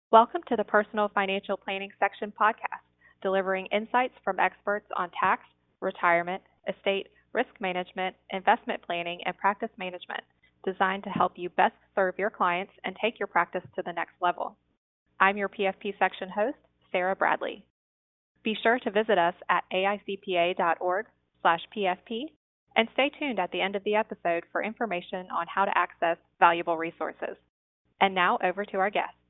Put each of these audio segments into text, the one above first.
Welcome to the Personal Financial Planning Section podcast, delivering insights from experts on tax, retirement, estate, risk management, investment planning, and practice management, designed to help you best serve your clients and take your practice to the next level. I'm your PFP section host, Sarah Bradley. Be sure to visit us at aicpa.org/PFP and stay tuned at the end of the episode for information on how to access valuable resources. And now over to our guest.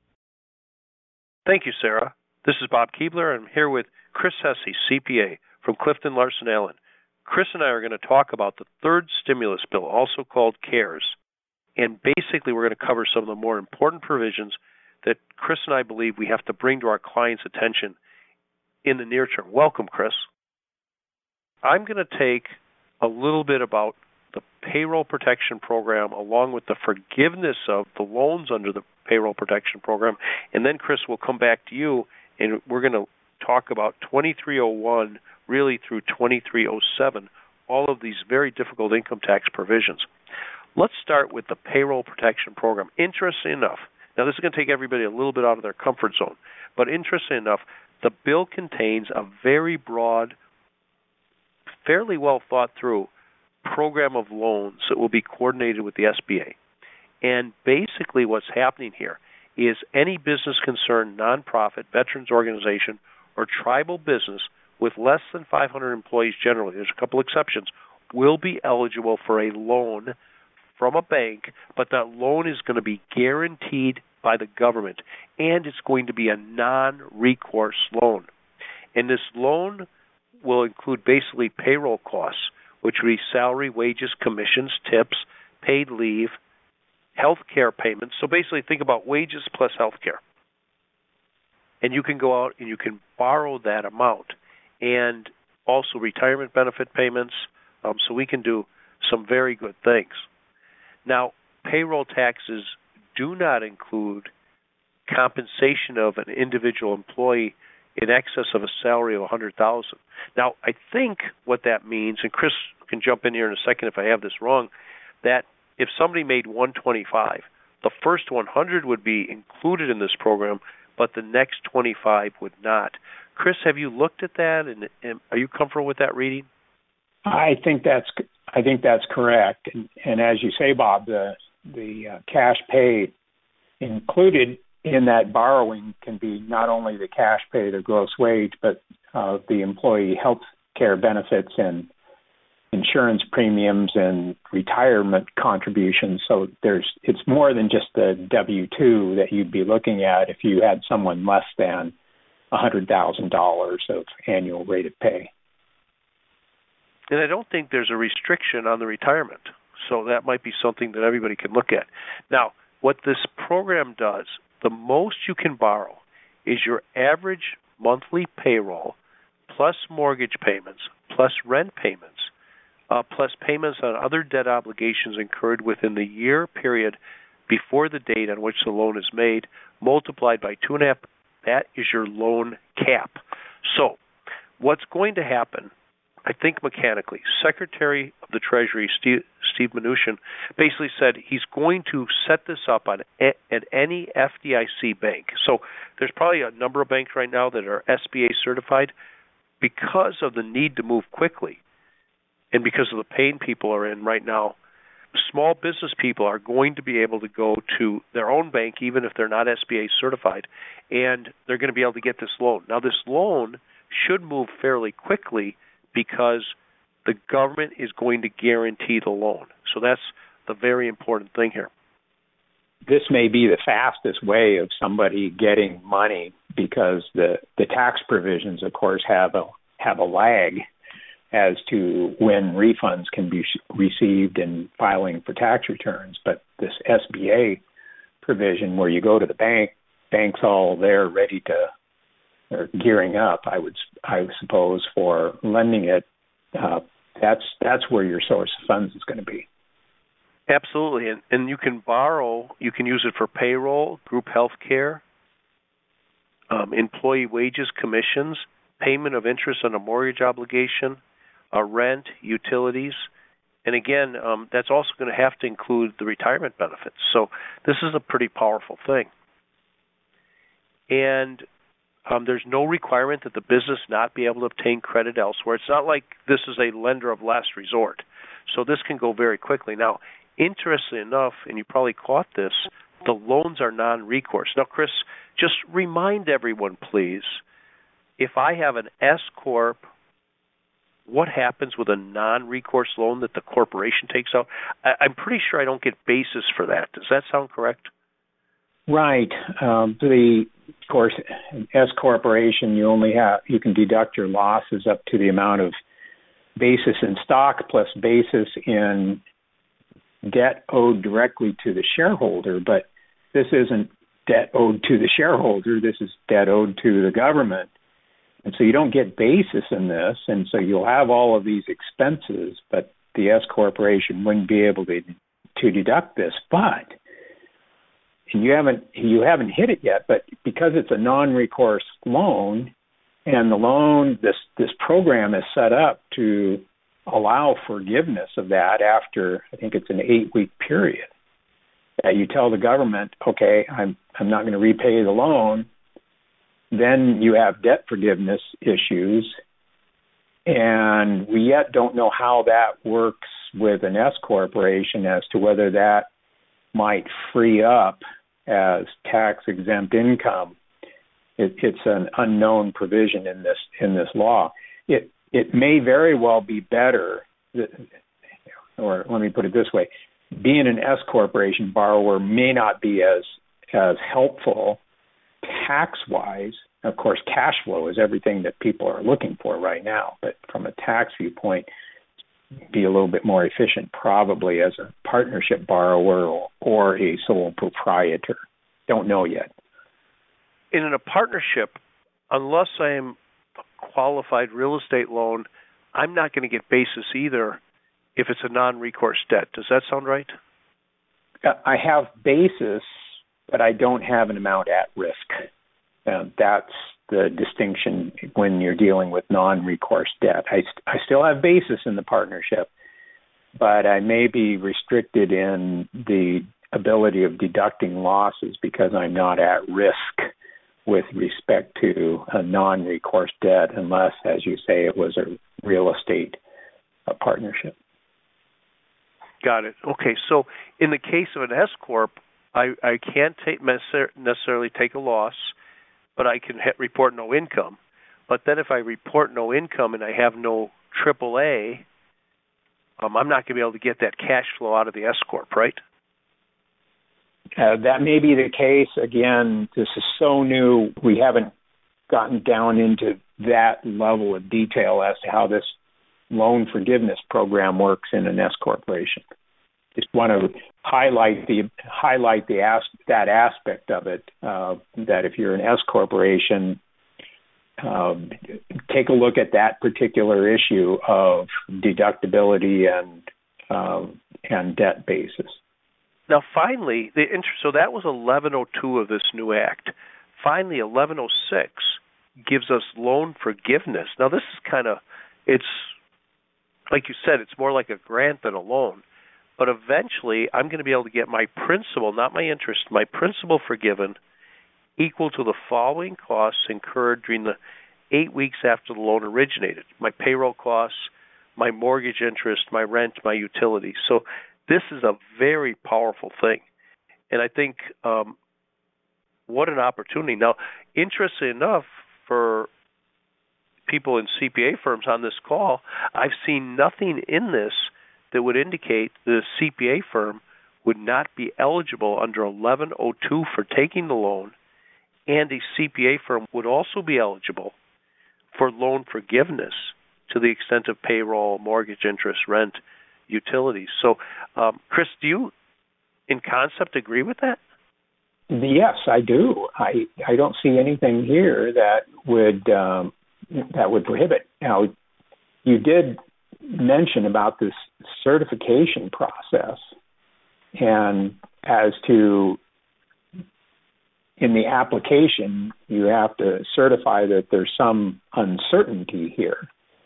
Thank you, Sarah. This is Bob Keebler. I'm here with Chris Hesse, CPA from Clifton Larson Allen. Chris and I are going to talk about the third stimulus bill, also called CARES. And basically, we're going to cover some of the more important provisions that Chris and I believe we have to bring to our clients' attention in the near term. Welcome, Chris. I'm going to take a little bit about the payroll protection program along with the forgiveness of the loans under the payroll protection program, and then Chris will come back to you and we're going to talk about 2301 really through 2307, all of these very difficult income tax provisions. Let's start with the payroll protection program. Interesting enough, now this is going to take everybody a little bit out of their comfort zone, but interesting enough, the bill contains a very broad, fairly well thought through program of loans that will be coordinated with the SBA. And basically what's happening here is any business concern, nonprofit, veterans organization, or tribal business with less than 500 employees generally, there's a couple exceptions, will be eligible for a loan from a bank, but that loan is going to be guaranteed by the government, and it's going to be a non-recourse loan. And this loan will include basically payroll costs, which would be salary, wages, commissions, tips, paid leave, health care payments. So basically think about wages plus health care. And you can go out and you can borrow that amount. And also retirement benefit payments. So we can do some very good things. Now, payroll taxes do not include compensation of an individual employee in excess of a salary of $100,000. Now, I think what that means, and Chris can jump in here in a second if I have this wrong, that if somebody made 125, the first 100 would be included in this program, but the next 25 would not. Chris, have you looked at that, and are you comfortable with that reading? I think that's correct, and as you say, Bob, the cash paid included in that borrowing can be not only the cash pay, the gross wage, but the employee health care benefits and insurance premiums and retirement contributions. So it's more than just the W-2 that you'd be looking at if you had someone less than $100,000 of annual rate of pay. And I don't think there's a restriction on the retirement. So that might be something that everybody can look at. Now, what this program does, the most you can borrow is your average monthly payroll plus mortgage payments plus rent payments plus payments on other debt obligations incurred within the year period before the date on which the loan is made, multiplied by 2.5. That is your loan cap. So what's going to happen, I think mechanically, Secretary of the Treasury, Steve Mnuchin, basically said he's going to set this up at any FDIC bank. So there's probably a number of banks right now that are SBA certified because of the need to move quickly and because of the pain people are in right now. Small business people are going to be able to go to their own bank, even if they're not SBA certified, and they're going to be able to get this loan. Now, this loan should move fairly quickly because the government is going to guarantee the loan. So that's the very important thing here. This may be the fastest way of somebody getting money because the tax provisions, of course, have a lag as to when refunds can be received in filing for tax returns. But this SBA provision where you go to the bank, bank's all there ready to, or gearing up, I suppose, for lending it, that's where your source of funds is going to be. Absolutely, and you can borrow, you can use it for payroll, group health care, employee wages, commissions, payment of interest on a mortgage obligation, rent, utilities, and again, that's also going to have to include the retirement benefits. So this is a pretty powerful thing. and there's no requirement that the business not be able to obtain credit elsewhere. It's not like this is a lender of last resort. So this can go very quickly. Now, interestingly enough, and you probably caught this, the loans are non-recourse. Now, Chris, just remind everyone, please, if I have an S Corp, what happens with a non-recourse loan that the corporation takes out? I'm pretty sure I don't get basis for that. Does that sound correct? Right. Of course, S corporation, you can deduct your losses up to the amount of basis in stock plus basis in debt owed directly to the shareholder. But this isn't debt owed to the shareholder. This is debt owed to the government. And so you don't get basis in this, and so you'll have all of these expenses, but the S corporation wouldn't be able to deduct this. But you haven't hit it yet, but because it's a non-recourse loan, and the loan, this program is set up to allow forgiveness of that after, I think it's an 8-week period. That you tell the government, okay, I'm not going to repay the loan. Then you have debt forgiveness issues, and we yet don't know how that works with an S corporation as to whether that might free up as tax-exempt income. It's an unknown provision in this law. It may very well be better, or let me put it this way: being an S corporation borrower may not be as helpful tax-wise. Of course, cash flow is everything that people are looking for right now, but from a tax viewpoint, be a little bit more efficient probably as a partnership borrower or a sole proprietor. Don't know yet. In a partnership, unless I am a qualified real estate loan, I'm not going to get basis either if it's a non-recourse debt. Does that sound right? I have basis, but I don't have an amount at risk. That's the distinction when you're dealing with non-recourse debt. I still have basis in the partnership, but I may be restricted in the ability of deducting losses because I'm not at risk with respect to a non-recourse debt unless, as you say, it was a real estate partnership. Got it. Okay, so in the case of an S Corp, I can't necessarily take a loss, but I can report no income. But then if I report no income and I have no AAA, I'm not going to be able to get that cash flow out of the S Corp, right? That may be the case. Again, this is so new. We haven't gotten down into that level of detail as to how this loan forgiveness program works in an S corporation. Just want to highlight that aspect of it. That if you're an S corporation, take a look at that particular issue of deductibility and debt basis. Now, finally, so that was 1102 of this new act. Finally, 1106 gives us loan forgiveness. Now, this is it's like you said, it's more like a grant than a loan. But eventually, I'm going to be able to get my principal, not my interest, my principal forgiven, equal to the following costs incurred during the 8 weeks after the loan originated: my payroll costs, my mortgage interest, my rent, my utilities. So this is a very powerful thing. And I think what an opportunity. Now, interestingly enough, for people in CPA firms on this call, I've seen nothing in this that would indicate the CPA firm would not be eligible under 1102 for taking the loan, and a CPA firm would also be eligible for loan forgiveness to the extent of payroll, mortgage interest, rent, utilities. So, Chris, do you, in concept, agree with that? Yes, I do. I don't see anything here that would prohibit. Now, you did mention about this certification process, and as to in the application, you have to certify that there's some uncertainty here.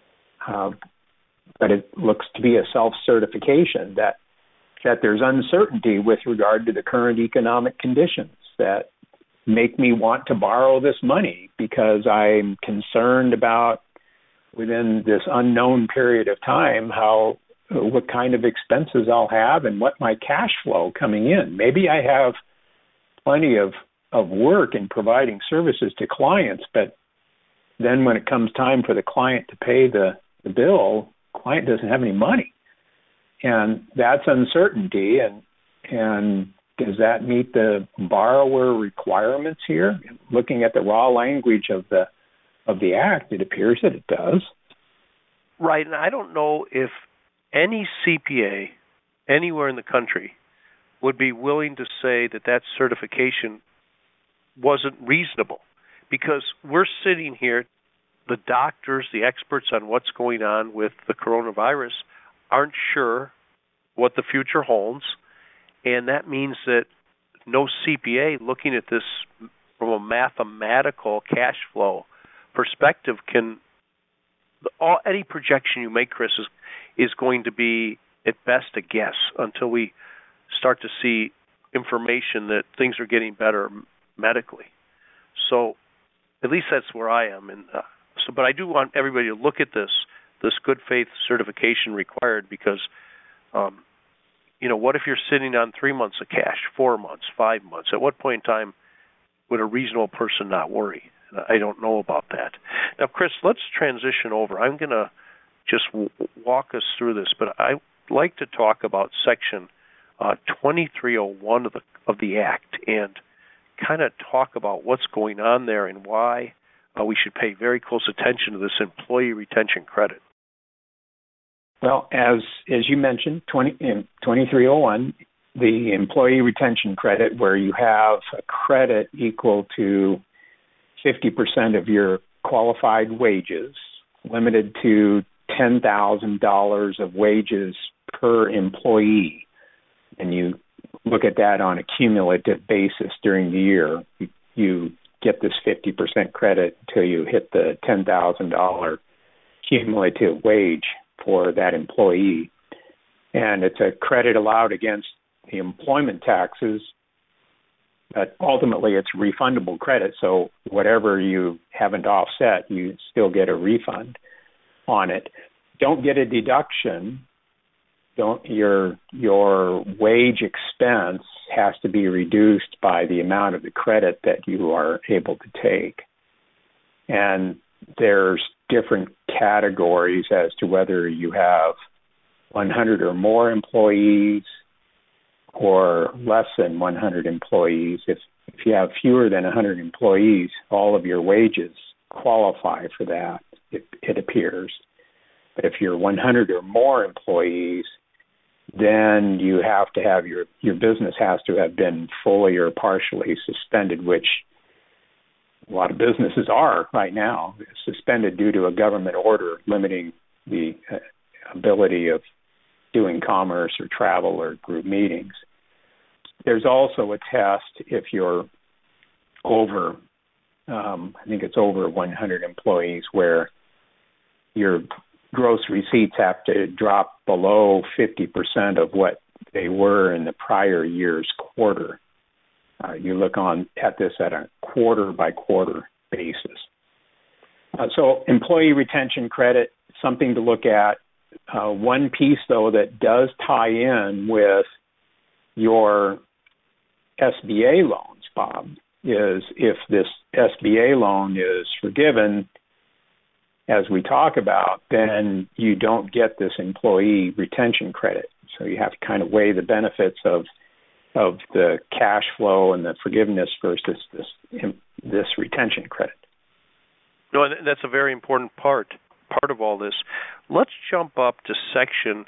But it looks to be a self-certification that there's uncertainty with regard to the current economic conditions, that make me want to borrow this money because I'm concerned about within this unknown period of time what kind of expenses I'll have and what my cash flow coming in. Maybe I have plenty of work in providing services to clients, but then when it comes time for the client to pay the bill, the client doesn't have any money. And that's uncertainty. And does that meet the borrower requirements here? Looking at the raw language of the Act, it appears that it does. Right, and I don't know if any CPA anywhere in the country would be willing to say that certification wasn't reasonable, because we're sitting here, the doctors, the experts on what's going on with the coronavirus aren't sure what the future holds, and that means that no CPA looking at this from a mathematical cash flow perspective any projection you make, Chris, is going to be at best a guess until we start to see information that things are getting better medically. So at least that's where I am. And but I do want everybody to look at this good faith certification required, because what if you're sitting on 3 months of cash, 4 months, 5 months? At what point in time would a reasonable person not worry? I don't know about that. Now, Chris, let's transition over. I'm going to just walk us through this, but I'd like to talk about Section 2301 of the Act and kind of talk about what's going on there and why we should pay very close attention to this employee retention credit. Well, as you mentioned, in 2301, the employee retention credit, where you have a credit equal to 50% of your qualified wages, limited to $10,000 of wages per employee, and you look at that on a cumulative basis during the year, you get this 50% credit until you hit the $10,000 cumulative wage for that employee. And it's a credit allowed against the employment taxes, but ultimately it's refundable credit. So whatever you haven't offset, you still get a refund on it. Don't get a deduction. Your wage expense has to be reduced by the amount of the credit that you are able to take. And there's different categories as to whether you have 100 or more employees or less than 100 employees. If you have fewer than 100 employees, all of your wages qualify for that, it appears. But if you're 100 or more employees, then you have to have your business has to have been fully or partially suspended, which a lot of businesses are right now, suspended due to a government order limiting the ability of doing commerce or travel or group meetings. There's also a test if you're over, I think it's over 100 employees, where your gross receipts have to drop below 50% of what they were in the prior year's quarter. You look at this at a quarter-by-quarter basis. So employee retention credit, something to look at. One piece, though, that does tie in with your SBA loans, Bob, is if this SBA loan is forgiven, as we talk about, then you don't get this employee retention credit. So you have to kind of weigh the benefits of the cash flow and the forgiveness versus this retention credit. No, that's a very important part of all this. Let's jump up to Section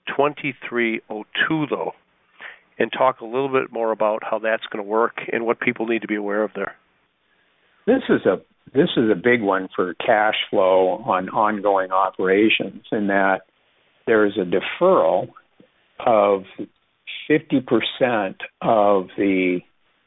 2302, though, and talk a little bit more about how that's going to work and what people need to be aware of there. This is a big one for cash flow on ongoing operations, in that there is a deferral of 50% of the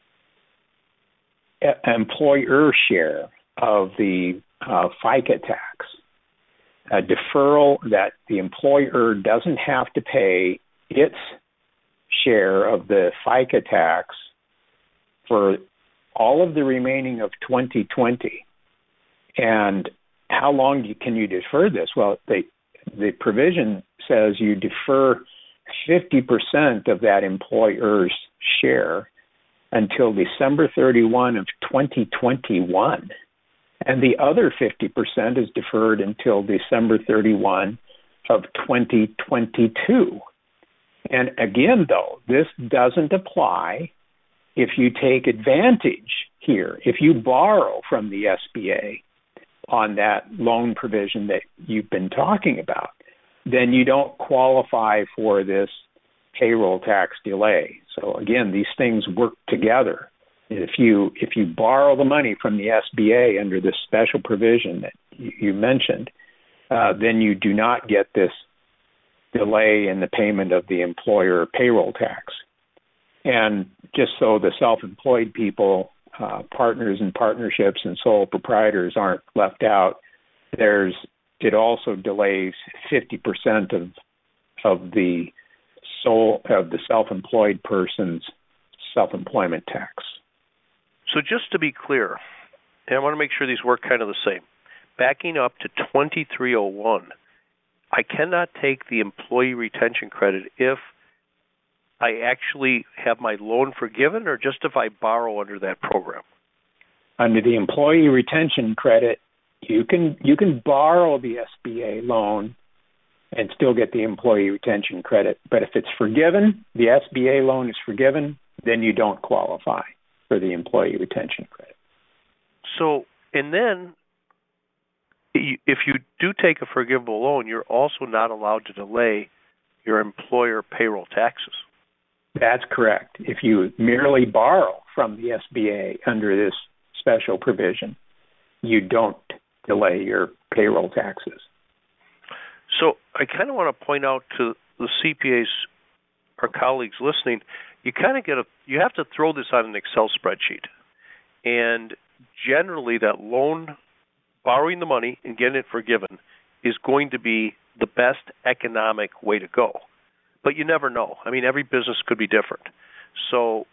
employer share of the FICA tax. A deferral that the employer doesn't have to pay its share of the FICA tax for all of the remaining of 2020. And how long can you defer this? Well, the provision says you defer 50% of that employer's share until December 31 of 2021. And the other 50% is deferred until December 31 of 2022. And again, though, this doesn't apply if you take advantage here. If you borrow from the SBA on that loan provision that you've been talking about, then you don't qualify for this payroll tax delay. So again, these things work together. If you borrow the money from the SBA under this special provision that you mentioned, then you do not get this delay in the payment of the employer payroll tax. And just so the self-employed people, partners and partnerships and sole proprietors aren't left out, it also delays 50% of the self-employed person's self-employment tax. So just to be clear, and I want to make sure these work kind of the same, backing up to 2301, I cannot take the employee retention credit if I actually have my loan forgiven, or just if I borrow under that program? Under the employee retention credit, you can borrow the SBA loan and still get the employee retention credit. But if it's forgiven, the SBA loan is forgiven, then you don't qualify for the employee retention credit. So, and then if you do take a forgivable loan, you're also not allowed to delay your employer payroll taxes. That's correct. If you merely borrow from the SBA under this special provision, you don't delay your payroll taxes. So I kind of want to point out to the CPAs, our colleagues listening, you have to throw this on an Excel spreadsheet. And generally that loan, borrowing the money and getting it forgiven, is going to be the best economic way to go. But you never know. I mean, every business could be different. So,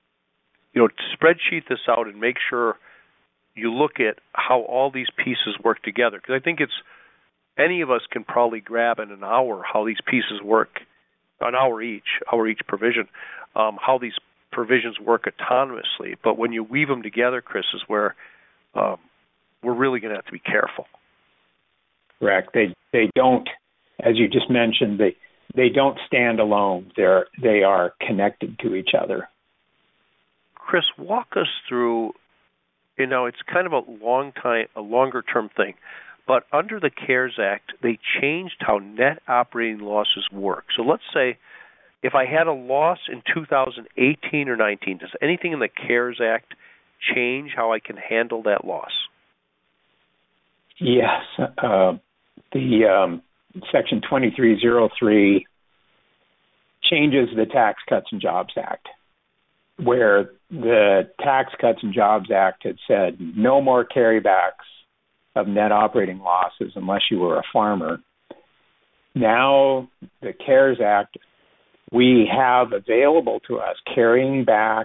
spreadsheet this out and make sure you look at how all these pieces work together. Because I think any of us can probably grab in an hour how these pieces work, an hour each provision, how these provisions work autonomously. But when you weave them together, Chris, is where we're really going to have to be careful. Correct. They don't, as you just mentioned, they don't stand alone. They are connected to each other. Chris, walk us through, it's kind of a longer term thing, but under the CARES Act, they changed how net operating losses work. So let's say if I had a loss in 2018 or 19, does anything in the CARES Act change how I can handle that loss? Yes. The Section 2303 changes the Tax Cuts and Jobs Act, where the Tax Cuts and Jobs Act had said no more carrybacks of net operating losses unless you were a farmer. Now, the CARES Act, we have available to us carrying back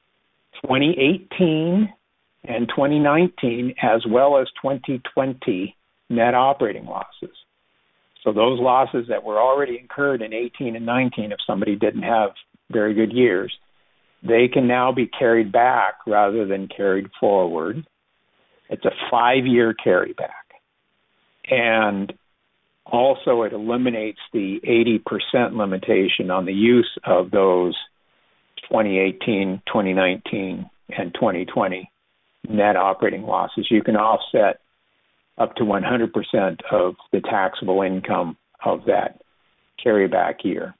2018 and 2019 as well as 2020 net operating losses. So those losses that were already incurred in 18 and 19, if somebody didn't have very good years, they can now be carried back rather than carried forward. It's a 5-year carryback. And also it eliminates the 80% limitation on the use of those 2018, 2019, and 2020 net operating losses. You can offset up to 100% of the taxable income of that carryback year.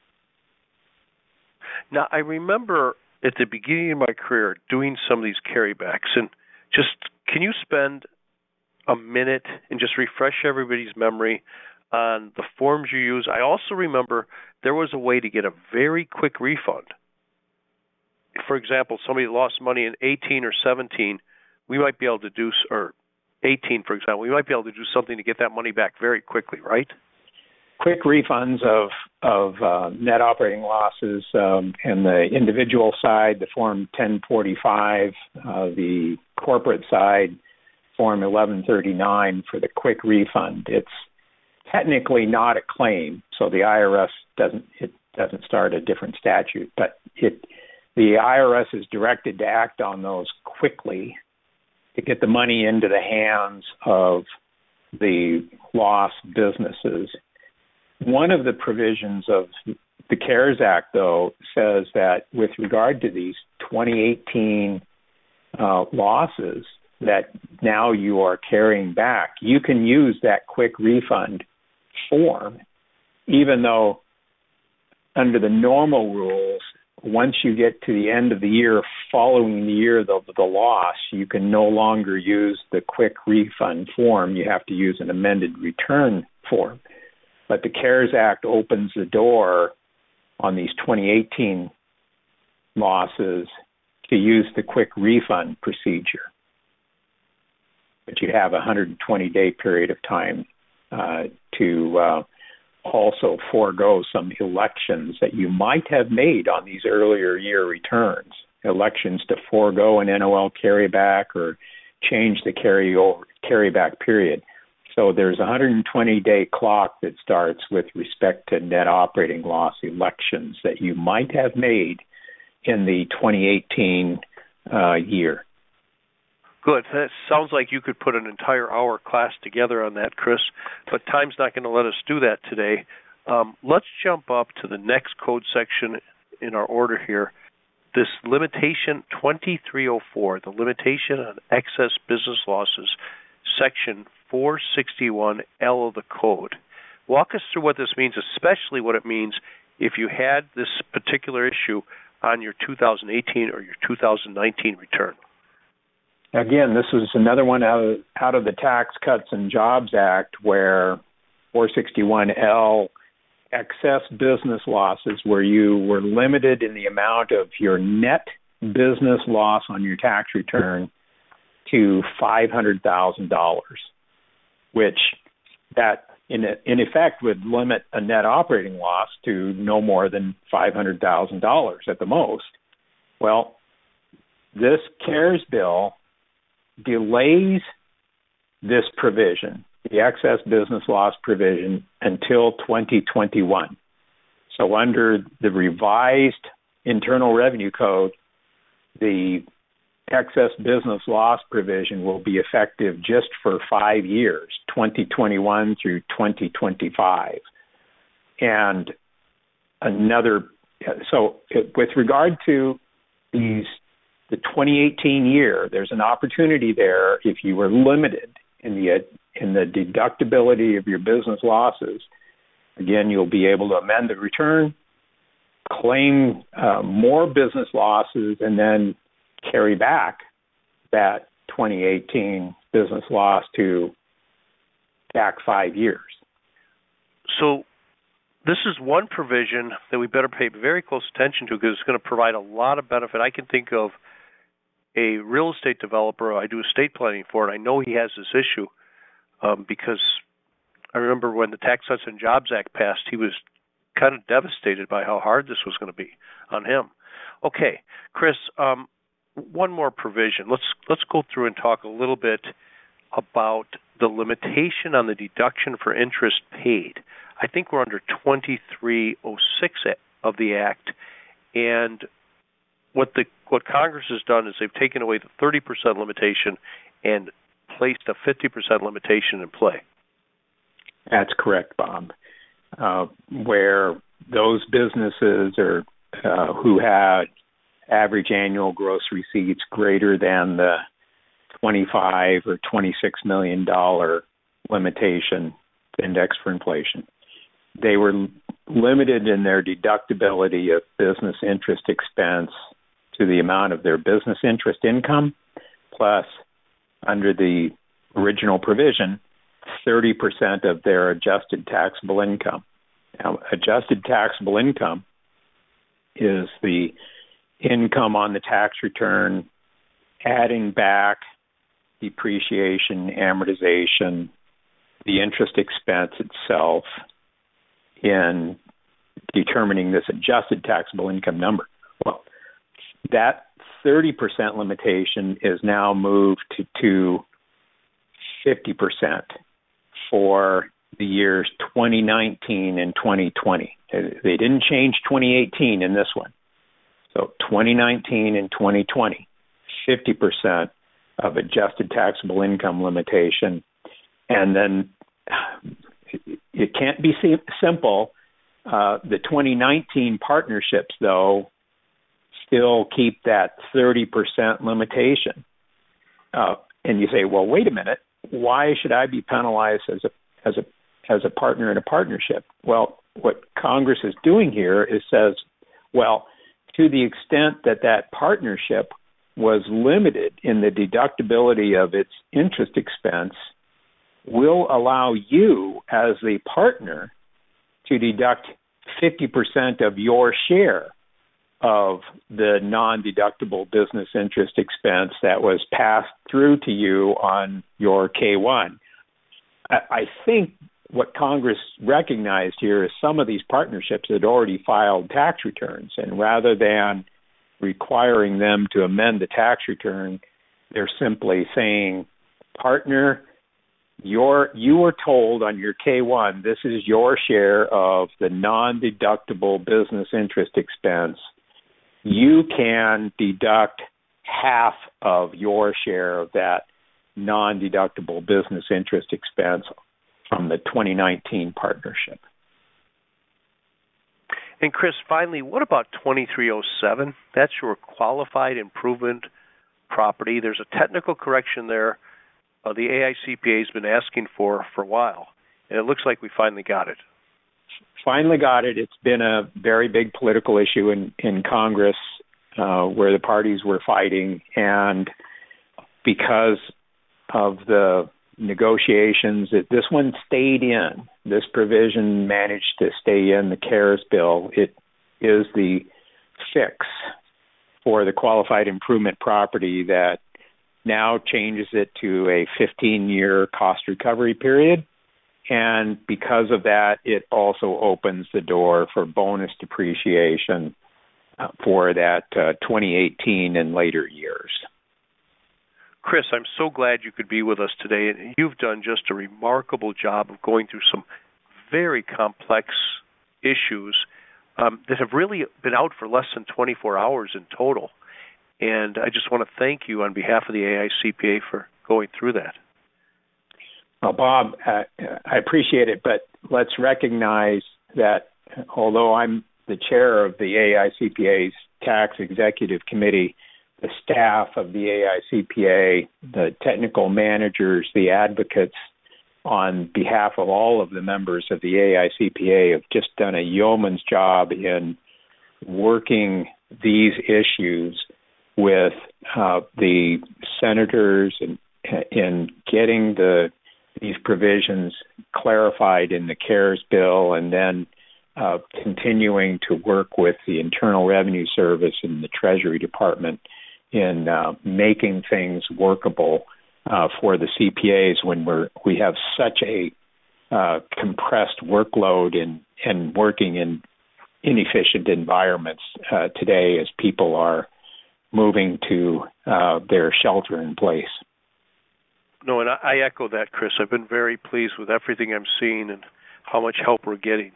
Now, I remember at the beginning of my career doing some of these carrybacks, and just can you spend a minute and just refresh everybody's memory on the forms you use? I also remember there was a way to get a very quick refund. For example, somebody lost money in 18 or 17, we might be able to do, or 18, for example, we might be able to do something to get that money back very quickly, right? quick refunds of net operating losses, and the individual side, the Form 1045, the corporate side, Form 1139 for the quick refund. It's technically not a claim, so the IRS doesn't start a different statute, but the IRS is directed to act on those quickly to get the money into the hands of the lost businesses. One of the provisions of the CARES Act, though, says that with regard to these 2018 losses that now you are carrying back, you can use that quick refund form, even though under the normal rules, once you get to the end of the year following the year of the loss, you can no longer use the quick refund form. You have to use an amended return form. But the CARES Act opens the door on these 2018 losses to use the quick refund procedure. But you have a 120-day period of time to also forego some elections that you might have made on these earlier year returns, elections to forego an NOL carryback or change the carryback period. So there's a 120-day clock that starts with respect to net operating loss elections that you might have made in the 2018 year. Good. That sounds like you could put an entire hour class together on that, Chris, but time's not going to let us do that today. Let's jump up to the next code section in our order here. This limitation 2304, the limitation on excess business losses, section 461L of the code. Walk us through what this means, especially what it means if you had this particular issue on your 2018 or your 2019 return. Again, this was another one out of the Tax Cuts and Jobs Act where 461L excess business losses, where you were limited in the amount of your net business loss on your tax return to $500,000, which that in effect would limit a net operating loss to no more than $500,000 at the most. Well, this CARES bill delays this provision, the excess business loss provision, until 2021. So under the revised Internal Revenue Code, the excess business loss provision will be effective just for 5 years, 2021 through 2025. And with regard to the 2018 year, there's an opportunity there if you were limited in the deductibility of your business losses. Again, you'll be able to amend the return, claim more business losses, and then carry back that 2018 business loss to back 5 years. So this is one provision that we better pay very close attention to because it's going to provide a lot of benefit. I can think of a real estate developer I do estate planning for, and I know he has this issue because I remember when the Tax Cuts and Jobs Act passed, he was kind of devastated by how hard this was going to be on him. Okay, Chris, one more provision. Let's go through and talk a little bit about the limitation on the deduction for interest paid. I think we're under 2306 of the Act, and what Congress has done is they've taken away the 30% limitation and placed a 50% limitation in play. That's correct, Bob. Where those businesses who had average annual gross receipts greater than the $25 or $26 million limitation index for inflation, they were limited in their deductibility of business interest expense to the amount of their business interest income, plus, under the original provision, 30% of their adjusted taxable income. Now, adjusted taxable income is the income on the tax return, adding back depreciation, amortization, the interest expense itself, in determining this adjusted taxable income number. Well, that 30% limitation is now moved to 50% for the years 2019 and 2020. They didn't change 2018 in this one. So 2019 and 2020, 50% of adjusted taxable income limitation. And then it can't be simple. The 2019 partnerships, though, still keep that 30% limitation. And you say, well, wait a minute. Why should I be penalized as a partner in a partnership? Well, what Congress is doing here is says, well, to the extent that that partnership was limited in the deductibility of its interest expense, will allow you as the partner to deduct 50% of your share of the non-deductible business interest expense that was passed through to you on your K-1. I think what Congress recognized here is some of these partnerships had already filed tax returns, and rather than requiring them to amend the tax return, they're simply saying, partner, you were told on your K-1, this is your share of the non-deductible business interest expense. You can deduct half of your share of that non-deductible business interest expense from the 2019 partnership. And Chris, finally, what about 2307? That's your qualified improvement property. There's a technical correction there the AICPA has been asking for a while, and it looks like we finally got it. Finally got it. It's been a very big political issue in Congress where the parties were fighting, and because of the negotiations, this one stayed in. This provision managed to stay in the CARES bill. It is the fix for the qualified improvement property that now changes it to a 15-year cost recovery period. And because of that, it also opens the door for bonus depreciation for that 2018 and later years. Chris, I'm so glad you could be with us today. And you've done just a remarkable job of going through some very complex issues that have really been out for less than 24 hours in total. And I just want to thank you on behalf of the AICPA for going through that. Well, Bob, I appreciate it, but let's recognize that although I'm the chair of the AICPA's Tax Executive Committee, the staff of the AICPA, the technical managers, the advocates on behalf of all of the members of the AICPA have just done a yeoman's job in working these issues with the senators and in getting these provisions clarified in the CARES bill, and then continuing to work with the Internal Revenue Service and the Treasury Department in making things workable for the CPAs when we have such a compressed workload and working in inefficient environments today as people are moving to their shelter in place. No, and I echo that, Chris. I've been very pleased with everything I'm seeing and how much help we're getting.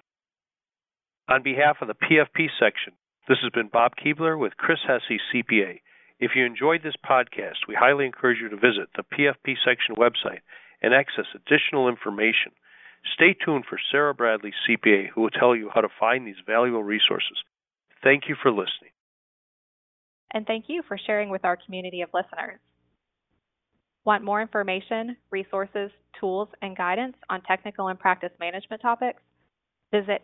On behalf of the PFP section, this has been Bob Keebler with Chris Hesse, CPA. If you enjoyed this podcast, we highly encourage you to visit the PFP section website and access additional information. Stay tuned for Sarah Bradley, CPA, who will tell you how to find these valuable resources. Thank you for listening. And thank you for sharing with our community of listeners. Want more information, resources, tools, and guidance on technical and practice management topics? Visit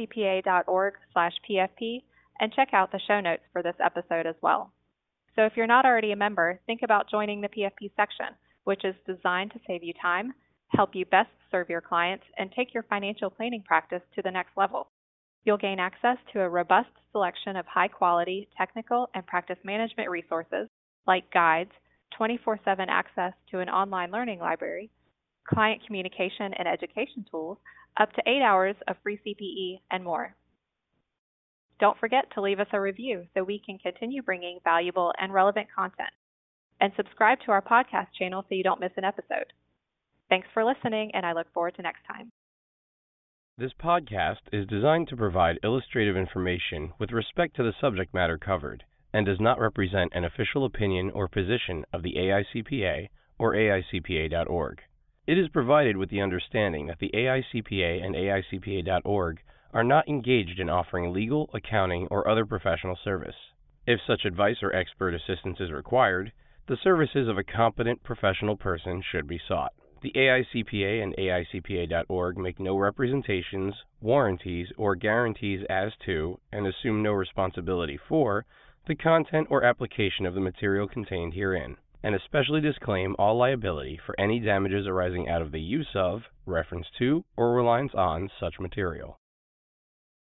aicpa.org/PFP and check out the show notes for this episode as well. So if you're not already a member, think about joining the PFP section, which is designed to save you time, help you best serve your clients, and take your financial planning practice to the next level. You'll gain access to a robust selection of high-quality technical and practice management resources like guides, 24/7 access to an online learning library, client communication and education tools, up to 8 hours of free CPE, and more. Don't forget to leave us a review so we can continue bringing valuable and relevant content. And subscribe to our podcast channel so you don't miss an episode. Thanks for listening, and I look forward to next time. This podcast is designed to provide illustrative information with respect to the subject matter covered and does not represent an official opinion or position of the AICPA or AICPA.org. It is provided with the understanding that the AICPA and AICPA.org are not engaged in offering legal, accounting, or other professional service. If such advice or expert assistance is required, the services of a competent professional person should be sought. The AICPA and AICPA.org make no representations, warranties, or guarantees as to, and assume no responsibility for, the content or application of the material contained herein, and especially disclaim all liability for any damages arising out of the use of, reference to, or reliance on such material.